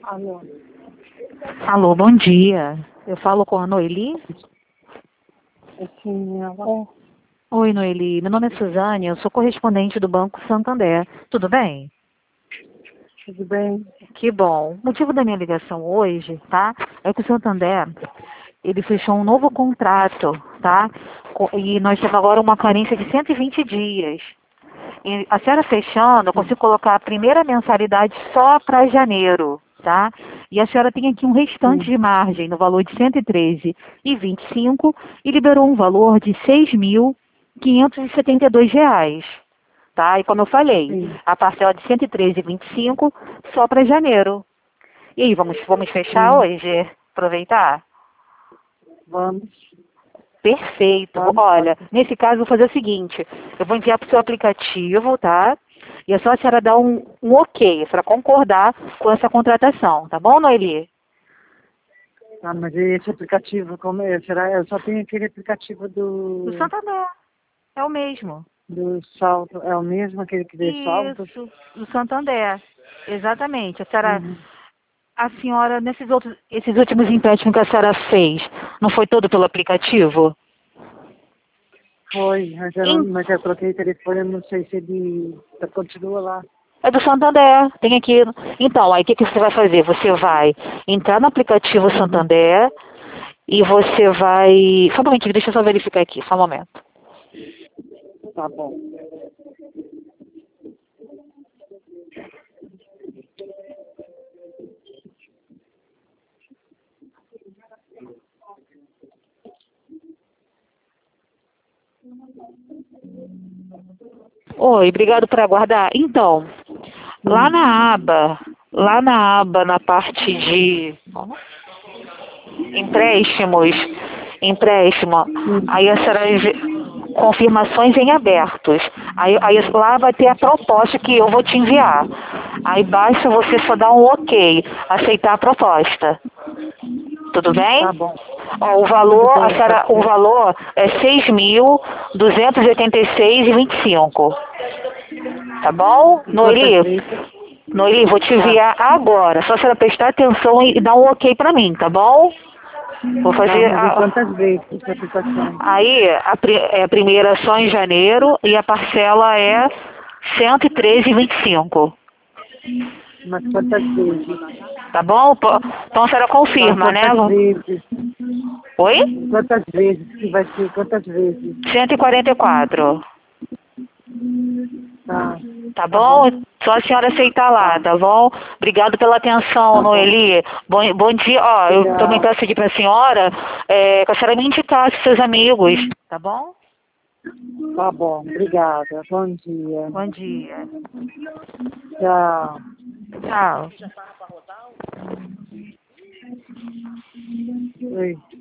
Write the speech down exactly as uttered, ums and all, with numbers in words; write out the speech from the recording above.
Alô. Alô, bom dia. Eu falo com a Noeli? Sim, ela. Oi, Noeli. Meu nome é Suzane, eu sou correspondente do Banco Santander. Tudo bem? Tudo bem? Que bom. O motivo da minha ligação hoje, tá? É que o Santander, ele fechou um novo contrato, tá? Co- E nós temos agora uma carência de cento e vinte dias. E a senhora fechando, eu consigo colocar a primeira mensalidade só para janeiro, tá? E a senhora tem aqui um restante Sim. de margem no valor de cento e treze e vinte e cinco e liberou um valor de seis mil quinhentos e setenta e dois reais, tá? E como eu falei, Sim. a parcela de cento e treze e vinte e cinco só para janeiro. E aí, vamos, vamos fechar Sim. hoje? Aproveitar? Vamos. Perfeito. Vamos. Olha, Pode. nesse caso, eu vou fazer o seguinte: eu vou enviar para o seu aplicativo, tá? E é só a senhora dar um, um ok, para concordar com essa contratação, tá bom, Noeli? Ah, mas esse aplicativo, como é? Será? Eu só tenho aquele aplicativo Do do, Santander. É o mesmo. do saldo. É o mesmo, aquele que dê saldo? Isso, do Santander. Exatamente. A senhora, Uhum. a senhora, nesses outros, esses últimos empréstimos que a senhora fez, não foi todo pelo aplicativo? Foi, mas eu, não, Em- mas eu coloquei o telefone, eu não sei se ele continua lá. É do Santander, tem aqui. Então, aí o que, que você vai fazer? Você vai entrar no aplicativo Uhum. Santander e você vai. Só um momentinho, deixa eu só verificar aqui, só um momento. Tá bom. Oi, obrigado por aguardar. Então, lá Hum. na aba, lá na aba, na parte de empréstimos, empréstimo, Hum. aí a senhora vê confirmações em abertos. Aí, aí lá vai ter a proposta que eu vou te enviar. Aí basta você só dar um ok, aceitar a proposta. Tudo Tá bem? bom. Ó, o Tudo valor, a bem, pode senhora, o ser. valor é seis mil duzentos e oitenta e seis e vinte e cinco. Tá bom? E quantas Noeli, vezes? Noeli, vou te Tá. enviar agora. Só a senhora prestar atenção e dar um ok pra mim, tá bom? Vou Tá, fazer mas em a, quantas vezes essa aplicação? aí a, pri- é a primeira só em janeiro e a parcela é cento e treze e vinte e cinco. Mas quantas vezes? Tá bom? Pô, então a senhora Tá, confirma, né? quantas vezes? Oi? Quantas vezes que vai ser? Quantas vezes? cento e quarenta e quatro. Tá, Tá tá bom? bom. Só a senhora aceitar lá, Tá, tá bom? Obrigado pela atenção, tá bom. Noeli. Bom, bom dia. Ó, eu também Obrigada. quero pedir pra senhora é, que a senhora me indicasse seus amigos. Tá bom? Tá bom, obrigada. Bom dia. Bom dia. Tchau. Tchau. Oi.